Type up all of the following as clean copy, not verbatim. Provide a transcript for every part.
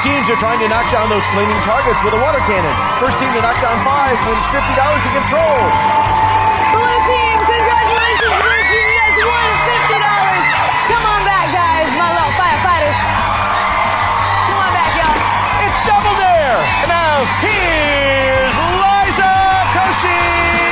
teams are trying to knock down those flaming targets with a water cannon. First team to knock down 5 wins $50 in control. Blue team, congratulations, blue team. You guys won $50. Come on back, guys. My little firefighters. Come on back, y'all. It's Double Dare. And now, here's Liza Koshy.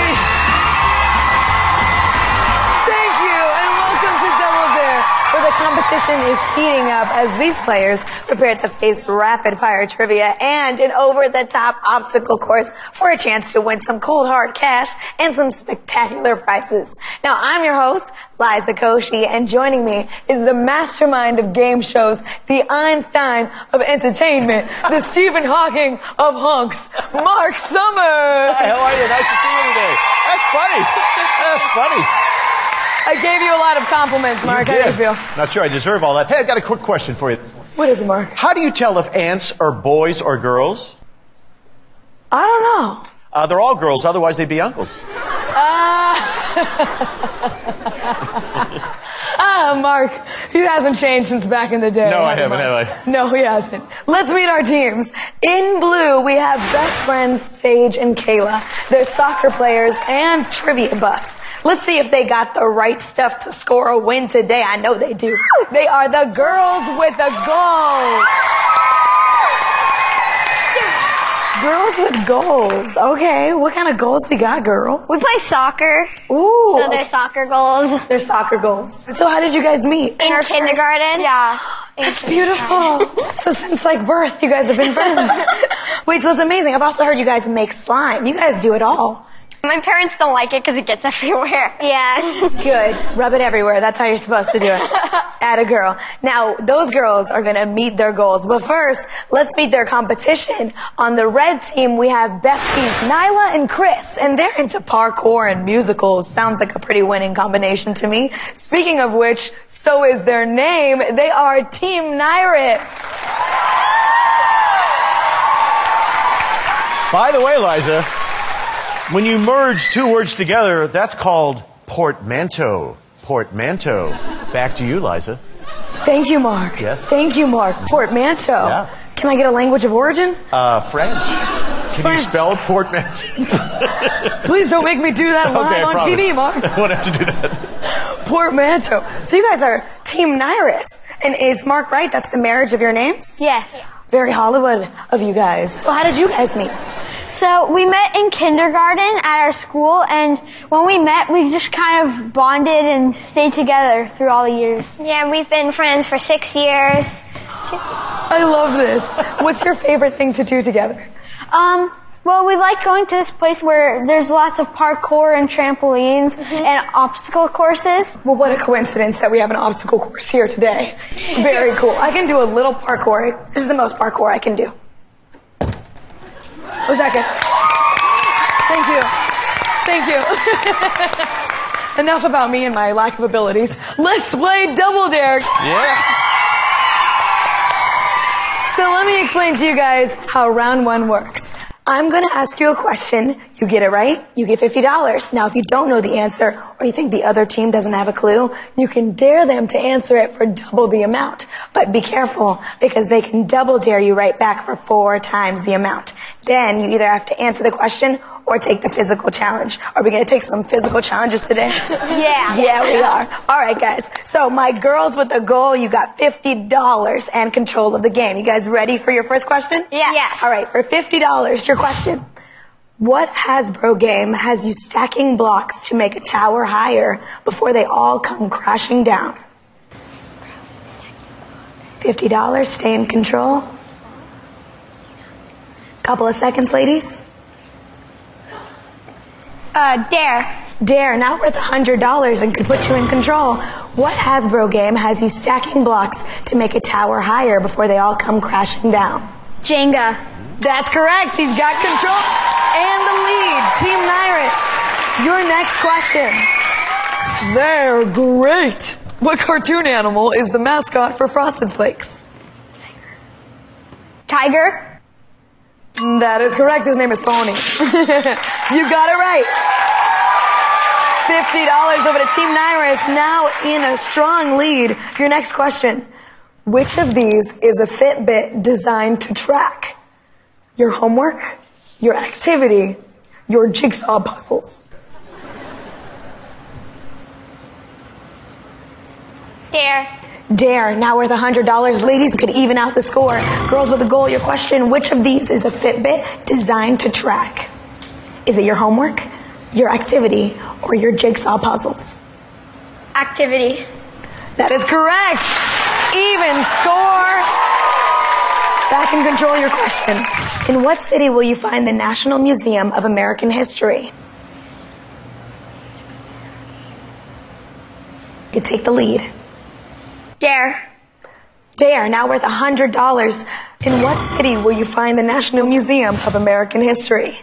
Thank you, and welcome to Double Dare, where the competition is heating up as these players prepare to face rapid-fire trivia and an over-the-top obstacle course for a chance to win some cold hard cash and some spectacular prizes. Now, I'm your host, Liza Koshy, and joining me is the mastermind of game shows, the Einstein of entertainment, the Stephen Hawking of hunks, Mark Summers. Hi, how are you? Nice to see you today. That's funny. That's funny. I gave you a lot of compliments, Mark. How do you feel? Not sure I deserve all that. Hey, I've got a quick question for you. What is it, Mark? How do you tell if ants are boys or girls? I don't know. They're all girls, otherwise they'd be uncles. Mark, he hasn't changed since back in the day. No, I haven't, have I? No, he hasn't. Let's meet our teams. In blue, we have best friends Sage and Kayla. They're soccer players and trivia buffs. Let's see if they got the right stuff to score a win today. I know they do. They are the girls with the goals. Girls with goals. Okay, what kind of goals we got, girls? We play soccer. Ooh. So they're soccer goals. They're soccer goals. So how did you guys meet? In kindergarten? Yeah. That's beautiful. So since like birth, you guys have been friends. Wait, so it's amazing. I've also heard you guys make slime. You guys do it all. My parents don't like it because it gets everywhere. Yeah. Good. Rub it everywhere. That's how you're supposed to do it. Atta girl. Now, those girls are going to meet their goals. But first, let's meet their competition. On the red team, we have besties Nyla and Chris. And they're into parkour and musicals. Sounds like a pretty winning combination to me. Speaking of which, so is their name. They are Team Nyrus. By the way, Liza, when you merge two words together, that's called portmanteau. Portmanteau. Back to you, Liza. Thank you, Mark. Yes. Thank you, Mark. Portmanteau. Yeah. Can I get a language of origin? French. Can French. you spell portmanteau? Please don't make me do that live on TV, Mark. I won't have to do that. Portmanteau. So you guys are Team Nyrus. And is Mark right? That's the marriage of your names? Yes. Very Hollywood of you guys. So how did you guys meet? So we met in kindergarten at our school, and when we met, we just kind of bonded and stayed together through all the years. Yeah, we've been friends for 6 years. I love this. What's your favorite thing to do together? Well, we like going to this place where there's lots of parkour and trampolines and obstacle courses. Well, what a coincidence that we have an obstacle course here today. Very cool. I can do a little parkour. This is the most parkour I can do. Was that good? Thank you. Enough about me and my lack of abilities. Let's play Double Dare. Yeah. So let me explain to you guys how round one works. I'm going to ask you a question. You get it right, you get $50. Now, if you don't know the answer or you think the other team doesn't have a clue, you can dare them to answer it for double the amount. But be careful because they can double dare you right back for 4 times the amount. Then you either have to answer the question or take the physical challenge. Are we going to take some physical challenges today? Yeah. Yeah, we are. All right, guys. So my girls with the goal, you got $50 and control of the game. You guys ready for your first question? Yeah. Yes. All right, for $50, your question. What Hasbro game has you stacking blocks to make a tower higher before they all come crashing down? $50, stay in control. Couple of seconds, ladies. Dare. Dare, now worth $100 and could put you in control. What Hasbro game has you stacking blocks to make a tower higher before they all come crashing down? Jenga. That's correct. He's got control and the lead. Team Nyrus, your next question. They're great. What cartoon animal is the mascot for Frosted Flakes? Tiger. That is correct. His name is Tony. You got it right. $50 over to Team Nyrus, now in a strong lead. Your next question. Which of these is a Fitbit designed to track your homework, your activity, your jigsaw puzzles? Dare. Dare, now worth $100. Ladies could even out the score. Girls with a goal, your question, which of these is a Fitbit designed to track? Is it your homework, your activity, or your jigsaw puzzles? Activity. That is correct. Even score. Back in control, your question. In what city will you find the National Museum of American History? You take the lead. Dare. Dare, now worth $100. In what city will you find the National Museum of American History?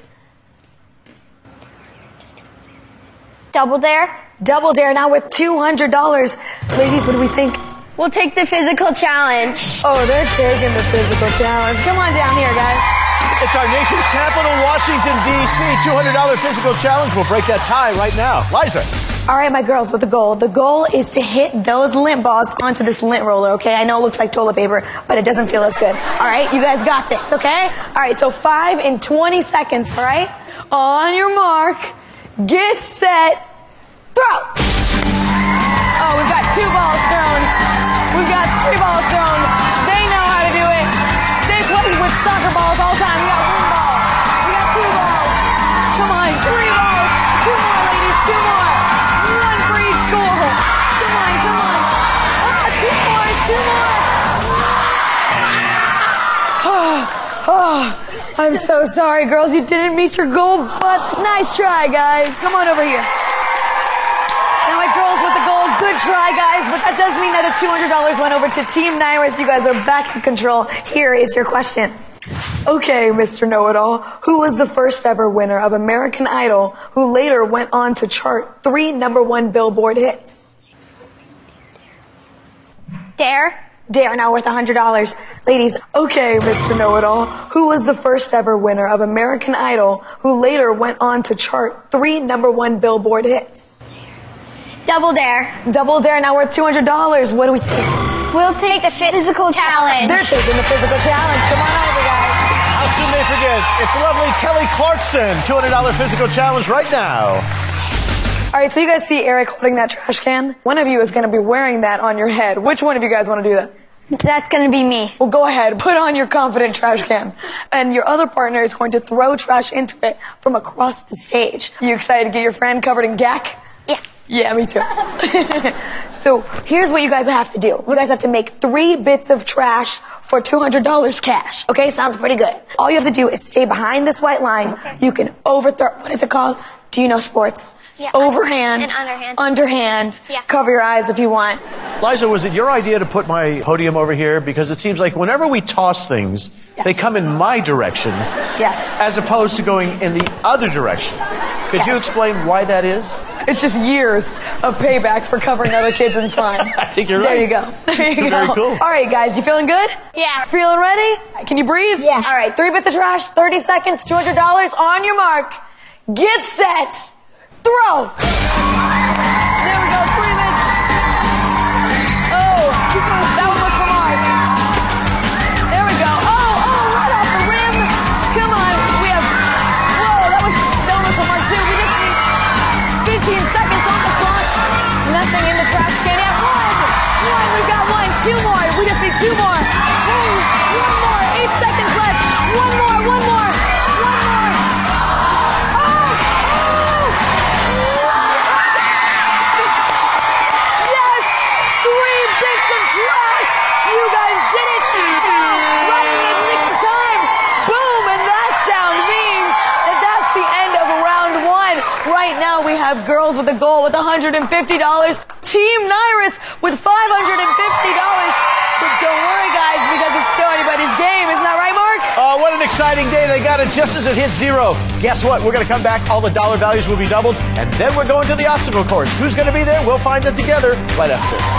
Double Dare. Double Dare, now worth $200. Ladies, what do we think? We'll take the physical challenge. Oh, they're taking the physical challenge. Come on down here, guys. It's our nation's capital, Washington, D.C. $200 physical challenge. We'll break that tie right now. Liza. All right, my girls, with the goal. The goal is to hit those lint balls onto this lint roller, okay? I know it looks like toilet paper, but it doesn't feel as good. All right, you guys got this, okay? All right, so 5 and 20 seconds, all right? On your mark, get set, throw. Oh, we've got 2 balls thrown. We've got 3 balls thrown. They know how to do it. They play with soccer balls all the time. We got 1 ball. We got 2 balls. Come on, 3 balls. 2 more, ladies, 2 more. 1 for each goal. Come on, come on. 2 more, 2 more. Oh, I'm so sorry, girls. You didn't meet your goal, but nice try, guys. Come on over here. Now, my girls with the goal, good try, guys, but that does mean that the $200 went over to Team Nyrus. You guys are back in control. Here is your question. Okay, Mr. Know-It-All, who was the first ever winner of American Idol who later went on to chart 3 #1 Billboard hits? Dare. Dare, now worth $100. Ladies, okay, Mr. Know-It-All, who was the first ever winner of American Idol who later went on to chart 3 #1 Billboard hits? Double Dare. Double Dare, now worth $200. What do we think? We'll take the physical challenge. They're taking the physical challenge. Come on over, guys. How soon they forget? It's the lovely Kelly Clarkson. $200 physical challenge right now. All right, so you guys see Eric holding that trash can? One of you is going to be wearing that on your head. Which one of you guys want to do that? That's going to be me. Well, go ahead. Put on your confident trash can. And your other partner is going to throw trash into it from across the stage. You excited to get your friend covered in gack? Yeah. Yeah, me too. So here's what you guys have to do. You guys have to make 3 bits of trash for $200 cash. Okay, sounds pretty good. All you have to do is stay behind this white line. Okay. You can overthrow. What is it called? Do you know sports? Yeah. Overhand. And underhand. Underhand. Yeah. Cover your eyes if you want. Liza, was it your idea to put my podium over here? Because it seems like whenever we toss things, Yes. they come in my direction Yes. as opposed to going in the other direction. Could you Yes. explain why that is? It's just years of payback for covering other kids in slime. I think you're There right. you go. There you go. Very cool. All right, guys, you feeling good? Yeah. Feeling ready? Can you breathe? Yeah. All right, 3 bits of trash, 30 seconds, $200 on your mark. Get set. Throw. There we go, 3 minutes. Oh, that one was from Mark. There we go. Oh, right off the rim. Come on, we have, whoa, that one was from Mark too. We just need 15 seconds on the clock. Nothing in the trash can yet. One, we've got 1, 2 more. We just need 2 more. 1 more, 8 seconds left. 1 more, 1 more. Yes! 3 bits of trash! You guys did it! Right in the nick of time! Boom! And that sound means that that's the end of round 1. Right now we have girls with a goal with $150. Team Nyrus with $550. But don't worry, guys, because it's still anybody's game. Isn't that right, Mark? Oh, what an exciting day. They got it just as it hit 0. Guess what? We're going to come back. All the dollar values will be doubled. And then we're going to the obstacle course. Who's going to be there? We'll find it together right after this.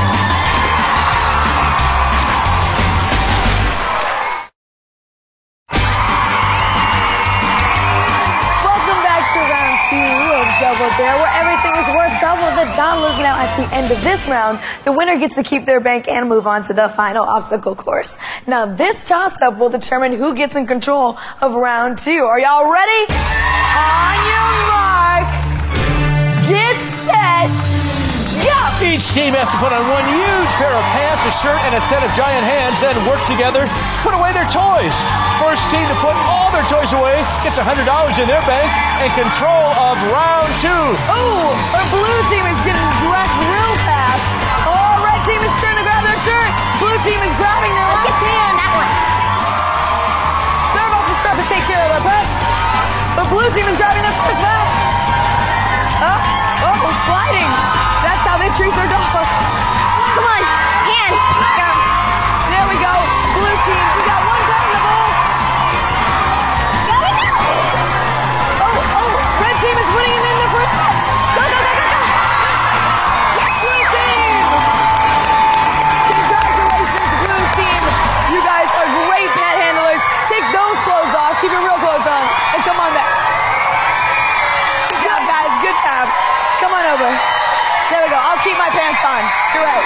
Welcome back to round 2 of Double Dare, where everything is worth double the dollars. Now, at the end of this round, the winner gets to keep their bank and move on to the final obstacle course. Now, this toss-up will determine who gets in control of round 2. Are y'all ready? On your mark, get set, go! Each team has to put on one huge pair of pants, a shirt, and a set of giant hands, then work together, put away their toys. First team to put all their toys away gets $100 in their bank and control of round 2. Ooh, our blue team is getting dressed real fast. Oh, red team is starting to grab their shirt. Blue team is grabbing their left hand. That one. They're about to start to take care of their pets. The blue team is grabbing their first pet. Oh, sliding. That's how they treat their dogs. Come on, hands. There we go. Blue team, we got one pet in the bowl. Go. Oh, red team is winning him in the first set. Go. Blue team. Congratulations, blue team. You guys are great pet handlers. Take those clothes off. Keep your real clothes on. And come on back. Good job, guys. Good job. Come on over. There we go. I'll keep my pants on. You're right.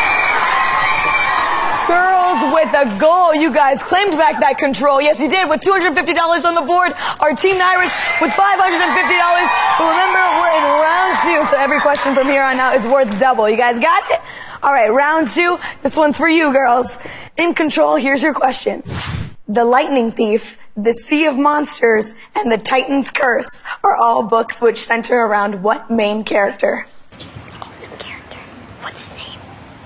Girls with a goal. You guys claimed back that control. Yes, you did. With $250 on the board. Our team Iris with $550. But remember, we're in round 2, so every question from here on out is worth double. You guys got it? All right, round 2. This one's for you, girls. In control, here's your question. The Lightning Thief, The Sea of Monsters, and The Titan's Curse are all books which center around what main character? What's his name?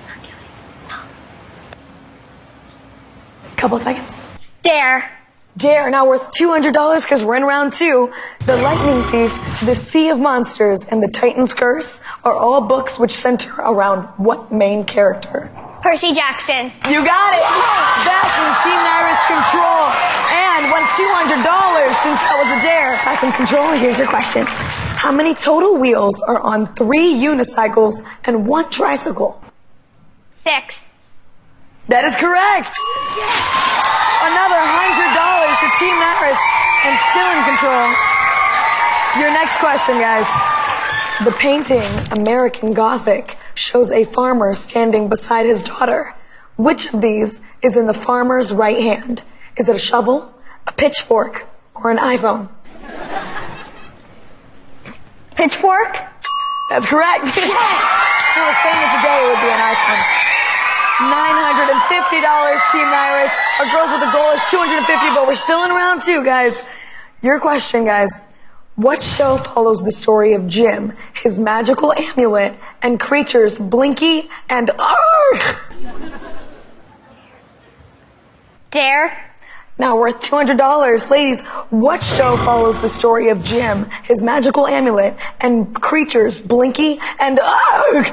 Couple seconds. Dare. Now worth $200 because we're in round 2. The Lightning Thief, The Sea of Monsters, and The Titan's Curse are all books which center around what main character? Percy Jackson. You got it. That's when Team Iris control and won $200 since that was a dare. Back in control, here's your question. How many total wheels are on 3 unicycles and 1 tricycle? 6. That is correct. Another $100 to Team Iris and still in control. Your next question, guys. The painting, American Gothic, shows a farmer standing beside his daughter. Which of these is in the farmer's right hand? Is it a shovel, a pitchfork, or an iPhone? Pitchfork. That's correct. If it was famous today, it would be an iPhone. $950, Team Iris. Our girls with the goal is $250, but we're still in round 2, guys. Your question, guys. What show follows the story of Jim, his magical amulet, and creatures Blinky and Arg? Dare. Now worth $200. Ladies, what show follows the story of Jim, his magical amulet, and creatures Blinky and Arg?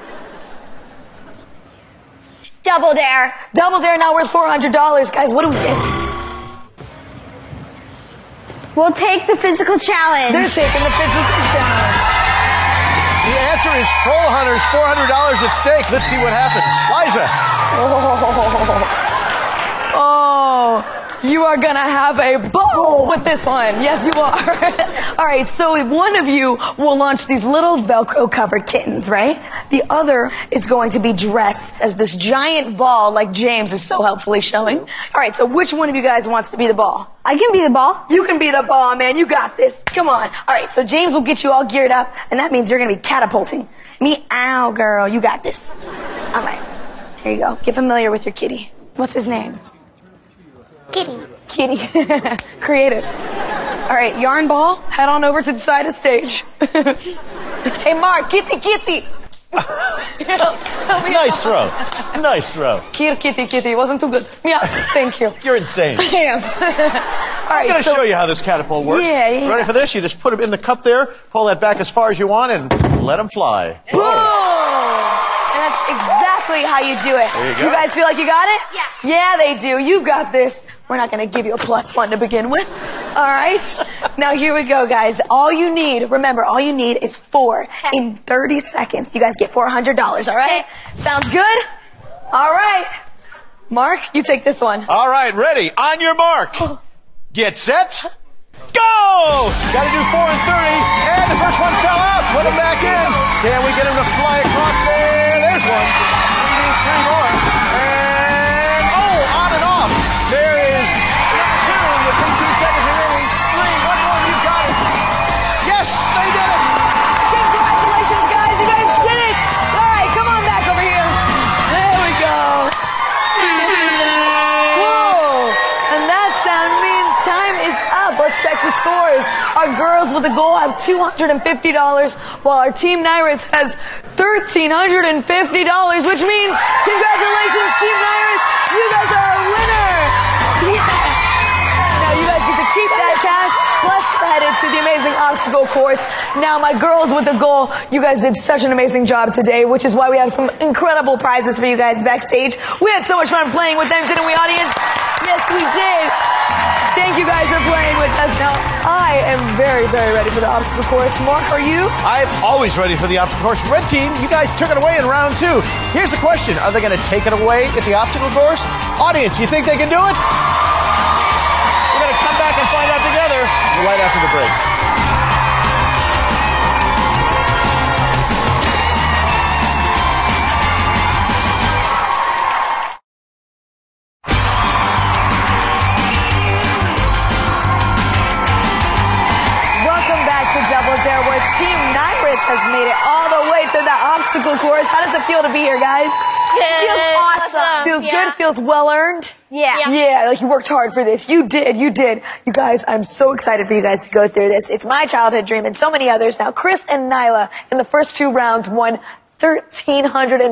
Double Dare. Double Dare, now worth $400. Guys, what do we get? We'll take the physical challenge. They're taking the physical challenge. The answer is Troll Hunters, $400 at stake. Let's see what happens. Liza. Oh, you are going to have a ball with this one. Yes, you are. All right, so one of you will launch these little Velcro-covered kittens, right? The other is going to be dressed as this giant ball like James is so helpfully showing. All right, so which one of you guys wants to be the ball? I can be the ball. You can be the ball, man. You got this. Come on. All right, so James will get you all geared up, and that means you're going to be catapulting. Meow, girl. You got this. All right. There you go. Get familiar with your kitty. What's his name? Kitty. Creative. All right, yarn ball, head on over to the side of the stage. Hey, Mark, kitty. Nice throw. Kitty. Wasn't too good. Yeah, thank you. You're insane. I am. All right, I'm going to show you how this catapult works. Yeah. Ready for this? You just put them in the cup there, pull that back as far as you want, and let them fly. Boom! And that's exactly how you do it. There you go. You guys feel like you got it? Yeah. Yeah, they do. You got this. We're not going to give you a +1 to begin with. All right? Now, here we go, guys. All you need is 4 in 30 seconds. You guys get $400, all right? Sounds good? All right. Mark, you take this one. All right, ready. On your mark. Get set. Go! go! Got to do 4 and 30, and the first one fell out. Put him back in. Can we get him to fly across there? There's one. We need 3 more. And, on and off. There is 2 with 15 seconds remaining. 3, 1 more, you got it. Yes, they did it. Congratulations, guys. You guys did it. All right, come on back over here. There we go. Whoa. And that sound means time is up. Let's check the scores. Our girls with the goal have $250, while our Team Nyrus has $1,350, which means congratulations, Team Nyrus. You guys are a winner. Yeah. Now you guys get to keep that cash plus credits to the amazing obstacle course. Now my girls with the goal, you guys did such an amazing job today, which is why we have some incredible prizes for you guys backstage. We had so much fun playing with them, didn't we, audience? Yes, we did. Thank you guys for playing with us. Now, I am very, very ready for the obstacle course. Mark, are you? I'm always ready for the obstacle course. Red team, you guys took it away in round 2. Here's the question. Are they going to take it away at the obstacle course? Audience, you think they can do it? We're going to come back and find out together right after the break. Where Team Nyrus has made it all the way to the obstacle course. How does it feel to be here, guys? Good. Feels awesome. Feels good. Feels well earned. Yeah, like you worked hard for this. You did. You guys, I'm so excited for you guys to go through this. It's my childhood dream and so many others. Now, Chris and Nyla in the first 2 rounds won $1,350.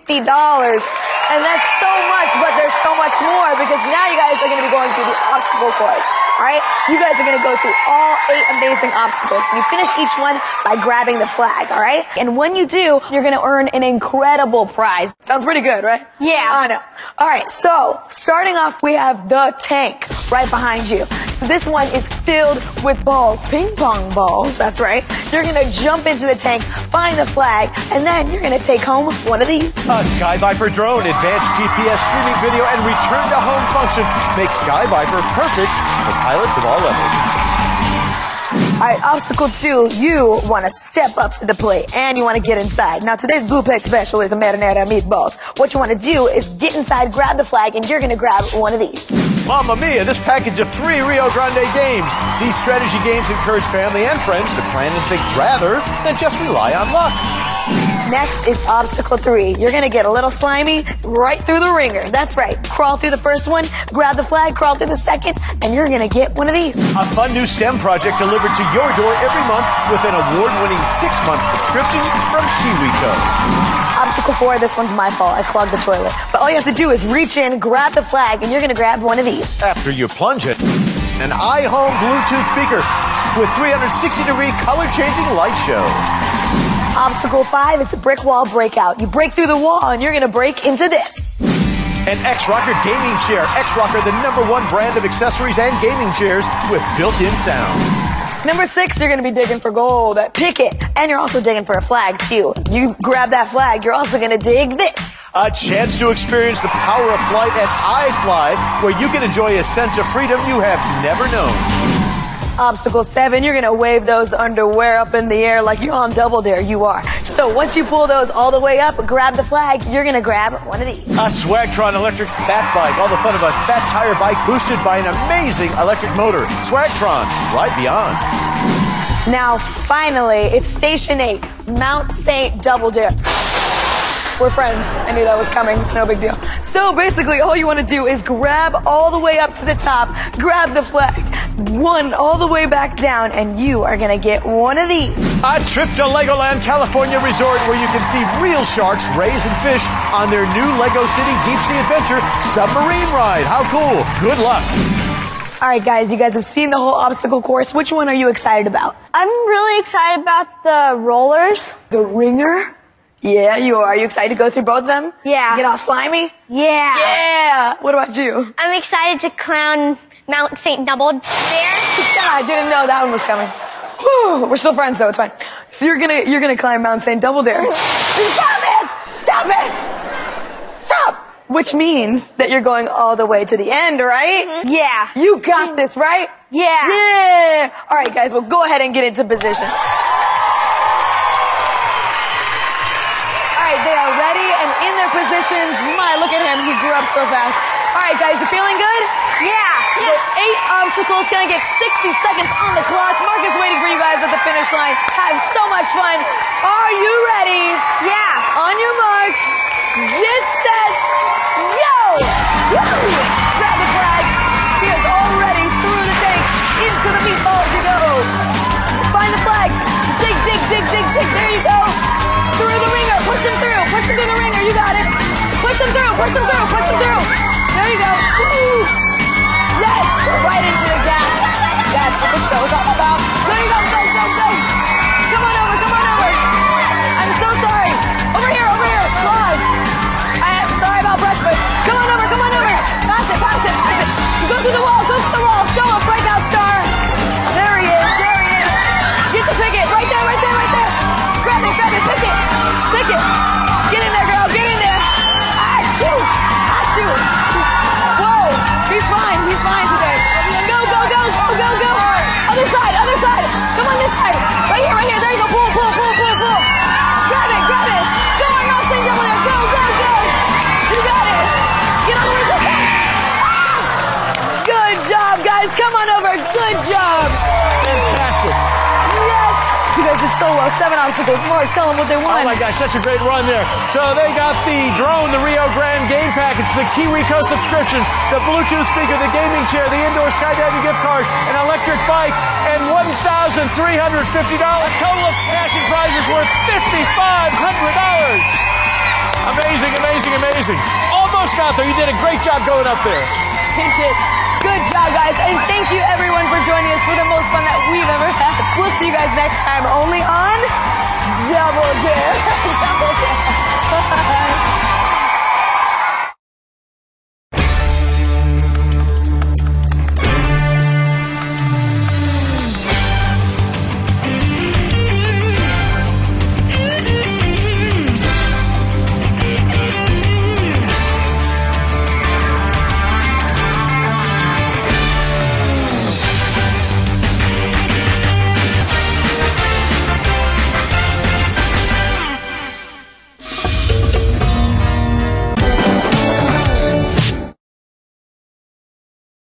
And that's so much, but there's so much more because now you guys are going to be going through the obstacle course. All right? You guys are going to go through all 8 amazing obstacles. And you finish each one by grabbing the flag, all right? And when you do, you're going to earn an incredible prize. Sounds pretty good, right? Yeah. I know. All right, so starting off, we have the tank right behind you. So this one is filled with balls, ping pong balls, that's right. You're going to jump into the tank, find the flag, and then you're going to take home one of these. A Sky Viper drone, advanced GPS streaming video, and return to home function makes Sky Viper perfect for pilots of all levels. All right, obstacle 2, you want to step up to the plate and you want to get inside. Now, today's Blue Plate special is a marinara meatballs. What you want to do is get inside, grab the flag, and you're going to grab one of these. Mamma mia, this package of 3 Rio Grande games. These strategy games encourage family and friends to plan and think rather than just rely on luck. Next is obstacle 3. You're going to get a little slimy right through the ringer. That's right. Crawl through the first one, grab the flag, crawl through the second, and you're going to get one of these. A fun new STEM project delivered to your door every month with an award-winning 6-month subscription from KiwiCo. Obstacle 4, this one's my fault. I clogged the toilet. But all you have to do is reach in, grab the flag, and you're going to grab one of these. After you plunge it, an iHome Bluetooth speaker with 360-degree color-changing light show. Obstacle 5 is the brick wall breakout. You break through the wall and you're going to break into this. An X-Rocker gaming chair. X-Rocker, the #1 brand of accessories and gaming chairs with built-in sound. Number 6, you're going to be digging for gold. Pick it. And you're also digging for a flag, too. You grab that flag, you're also going to dig this. A chance to experience the power of flight at iFly, where you can enjoy a sense of freedom you have never known. Obstacle 7, you're going to wave those underwear up in the air like you're on Double Dare. You are. So once you pull those all the way up, grab the flag, you're going to grab one of these. A Swagtron electric fat bike. All the fun of a fat tire bike boosted by an amazing electric motor. Swagtron, ride beyond. Now, finally, it's Station 8, Mount St. Double Dare. We're friends. I knew that was coming. It's no big deal. So basically, all you want to do is grab all the way up to the top, grab the flag, one all the way back down, and you are going to get one of these. A trip to Legoland California Resort where you can see real sharks raise and fish on their new Lego City Deep Sea Adventure submarine ride. How cool. Good luck. All right, guys, you guys have seen the whole obstacle course. Which one are you excited about? I'm really excited about the rollers. The ringer? Yeah, you are. Are you excited to go through both of them? Yeah. Get all slimy? Yeah. Yeah. What about you? I'm excited to climb Mount St. Double Dare. I didn't know that one was coming. Whew, we're still friends though, it's fine. So you're gonna climb Mount St. Double Dare. Stop it! Stop it! Stop! Which means that you're going all the way to the end, right? Yeah. You got this, right? Yeah. Yeah. All right, guys, well, go ahead and get into position. All right, they are ready and in their positions. My, look at him. He grew up so fast. All right, guys, you feeling good? Yeah. The 8 obstacles, gonna get 60 seconds on the clock. Mark is waiting for you guys at the finish line. Have so much fun. Are you ready? Yeah. On your mark, get set, go! Woo! Grab the flag. He is already through the tank. Into the meatballs you go. Find the flag. Dig, dig, dig, dig, dig. There you go. Through the ringer. Push him through. Push him through the ringer. You got it. Push him through. Push him through. Push him through. There you go. Woo! Yes! Right into the gap. That's what the show is all about. There you go. Go, go, go. Come on over. Come on over. I'm so sorry. Over here. Over here. Claws. I'm sorry about breakfast. Come on over. Come on over. Pass it. Pass it. Pass it. Go through the wall. Go through the wall. Show him. Breakout star. There he is. There he is. Get the ticket. Right there. Right there. Right there. Grab it. Grab it. Pick it. Pick it. Get in there, girl. Get in there. Achoo. Achoo. Whoa. He's fine. He's fine today. Go, go, go. Go, go, go. Other side. Other side. Come on this side. Right here. Right here. There you go. Pull, pull, pull, pull, pull. Grab it. Grab it. Go on, wrestling double there. Go, go, go. You got it. Get on the way. Good job, guys. Come on over. Good job. Fantastic. Yes. You guys did so well. 7 obstacles. Mark, tell them what they won. Oh my gosh, such a great run there. So they got the drone, the Rio Grande game package, the KiwiCo subscription, the Bluetooth speaker, the gaming chair, the indoor skydiving gift card, an electric bike, and $1,350. A total of cash and prizes worth $5,500. Amazing, amazing, amazing. Almost got there. You did a great job going up there. Thank you. Good job, guys. And thank you, everyone, for joining us for the most fun that we've ever had. We'll see you guys next time only on Double Dare. Double Dare. Bye.